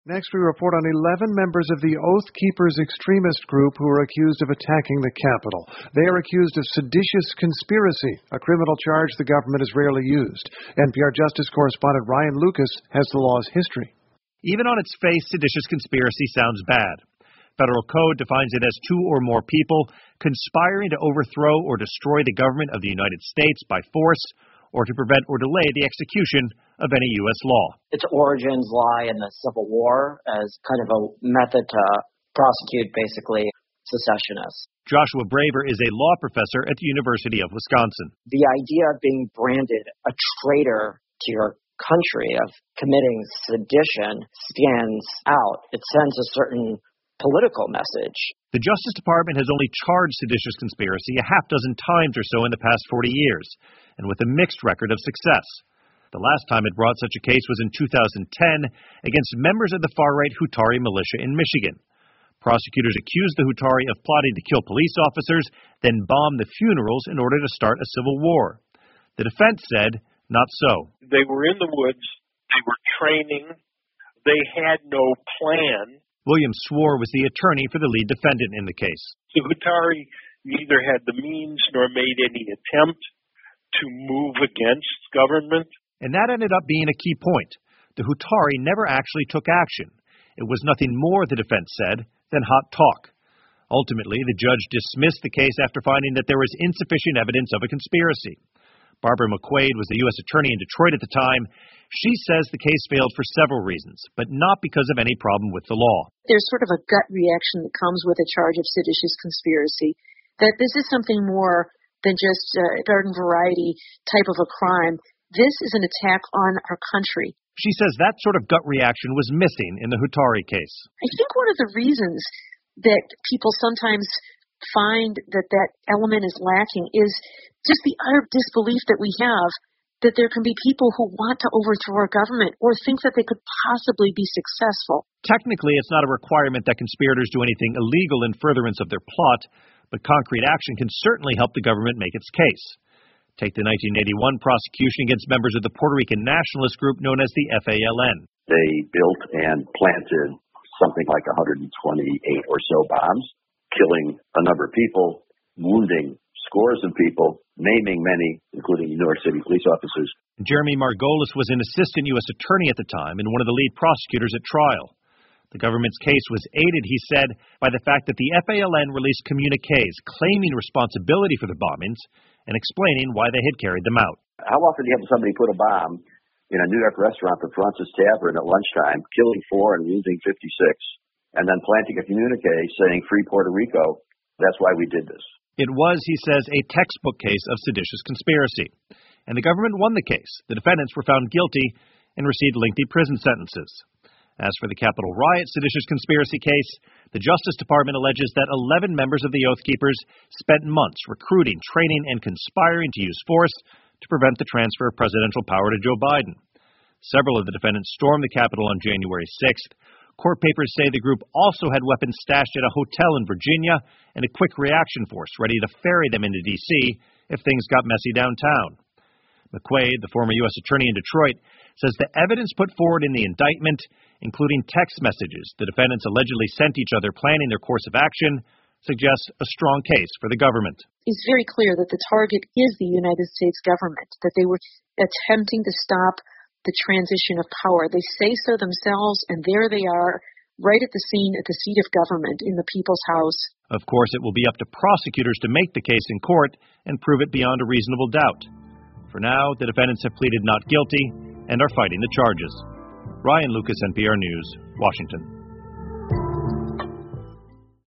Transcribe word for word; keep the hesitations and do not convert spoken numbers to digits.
Next, we report on eleven members of the Oath Keepers extremist group who are accused of attacking the Capitol. They are accused of seditious conspiracy, a criminal charge the government has rarely used. N P R Justice correspondent Ryan Lucas has the law's history. Even on its face, seditious conspiracy sounds bad. Federal code defines it as two or more people conspiring to overthrow or destroy the government of the United States by force, or to prevent or delay the execution of any U S law. Its origins lie in the Civil War as kind of a method to prosecute, basically, secessionists. Joshua Braver is a law professor at the University of Wisconsin. The idea of being branded a traitor to your country, of committing sedition, stands out. It sends a certain political message. The Justice Department has only charged seditious conspiracy a half dozen times or so in the past forty years, and with a mixed record of success. The last time it brought such a case was in two thousand ten against members of the far-right Hutari militia in Michigan. Prosecutors accused the Hutari of plotting to kill police officers, then bomb the funerals in order to start a civil war. The defense said, not so. They were in the woods, they were training, they had no plan. William Swore was the attorney for the lead defendant in the case. The Hutari neither had the means nor made any attempt to move against government. And that ended up being a key point. The Hutari never actually took action. It was nothing more, the defense said, than hot talk. Ultimately, the judge dismissed the case after finding that there was insufficient evidence of a conspiracy. Barbara McQuaid was the U S attorney in Detroit at the time. She says the case failed for several reasons, but not because of any problem with the law. There's sort of a gut reaction that comes with a charge of seditious conspiracy, that this is something more than just a garden variety type of a crime. This is an attack on our country. She says that sort of gut reaction was missing in the Hutari case. I think one of the reasons that people sometimes find that that element is lacking is just the utter disbelief that we have that there can be people who want to overthrow our government or think that they could possibly be successful. Technically, it's not a requirement that conspirators do anything illegal in furtherance of their plot, but concrete action can certainly help the government make its case. Take the nineteen eighty-one prosecution against members of the Puerto Rican nationalist group known as the F A L N. They built and planted something like one hundred twenty-eight or so bombs, killing a number of people, wounding scores of people, maiming many, including New York City police officers. Jeremy Margolis was an assistant U S attorney at the time and one of the lead prosecutors at trial. The government's case was aided, he said, by the fact that the F A L N released communiques claiming responsibility for the bombings and explaining why they had carried them out. How often do you have somebody put a bomb in a New York restaurant, the Francis Tavern, at lunchtime, killing four and wounding fifty-six, and then planting a communique saying, "Free Puerto Rico, that's why we did this"? It was, he says, a textbook case of seditious conspiracy. And the government won the case. The defendants were found guilty and received lengthy prison sentences. As for the Capitol riot seditious conspiracy case, the Justice Department alleges that eleven members of the Oath Keepers spent months recruiting, training, and conspiring to use force to prevent the transfer of presidential power to Joe Biden. Several of the defendants stormed the Capitol on January sixth. Court papers say the group also had weapons stashed at a hotel in Virginia and a quick reaction force ready to ferry them into D C if things got messy downtown. McQuaid, the former U S attorney in Detroit, says the evidence put forward in the indictment, including text messages the defendants allegedly sent each other planning their course of action, suggests a strong case for the government. It's very clear that the target is the United States government, that they were attempting to stop the transition of power. They say so themselves, and there they are, right at the scene, at the seat of government, in the people's house. Of course, it will be up to prosecutors to make the case in court and prove it beyond a reasonable doubt. For now, the defendants have pleaded not guilty and are fighting the charges. Ryan Lucas, N P R News, Washington.